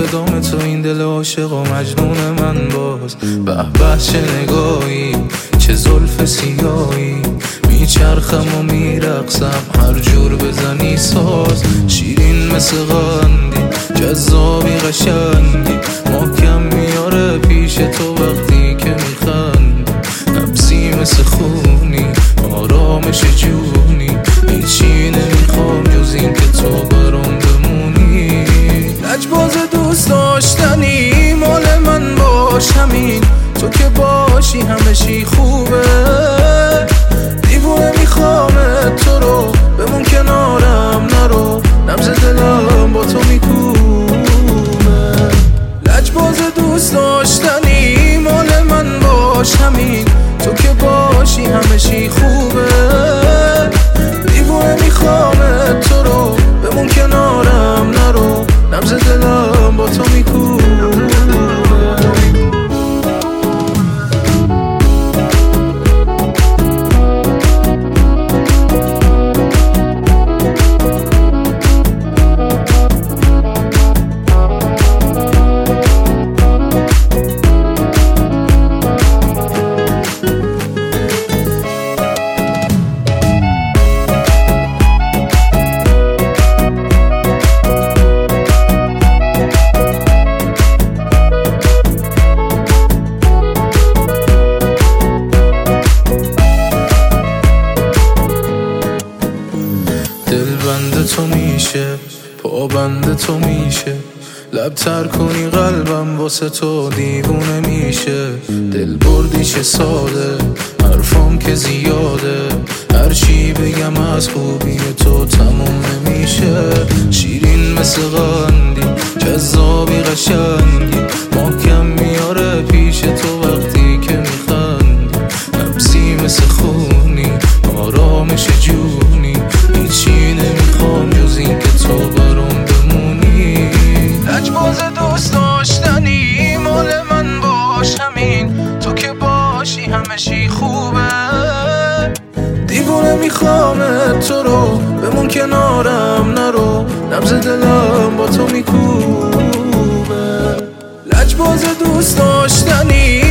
به دام تو این دل عاشق و مجنون من باز. به به چه نگاهی، چه زلف سیاهی، میچرخم و میرقصم هر جور بزنی ساز. شیرین مثل قندی، جذابی قشنگی، محکم میاره پیش تو وقتی که میخندی. نفسی مثل خونی، آرامش جونی، هیچی نمیخوام جز این که تو برام بمونی. لجباز دوست داشتنی مال من باش، همین تو که باشی همه چی خوبه. دیوونه میخوام تو رو، بمون کنارم نرو، نبض دلم با تو میکوبه. لجباز دوست داشتنی مال من باش، همین تو که باشی همه چی خوبه. دیوونه میخوام تو رو، بمون کنارم نرو، نبض دلم با تو میکوبه. دل بند تو میشه، پا بند تو میشه، لب تر کنی قلبم واسه تو دیوونه میشه. دل بردیش ساده، حرفام که زیاده، هرچی بگم از خوبی تو تموم نمیشه. شیرین مثل قندی، جذابی قشنگی، محکم میاره پیش تو وقتی که میخندی. نفسی مثل خونی، آرامش جونی، هیچی نمیخوام جز این که تو برام بمونی. لجباز دوست داشتنی مال من باش، همین تو که باشی همه چی خوبه. دیوونه میخوام تو رو، بمون کنارم نرو، نبض دلم با تو میکوبه. لجباز دوست داشتنی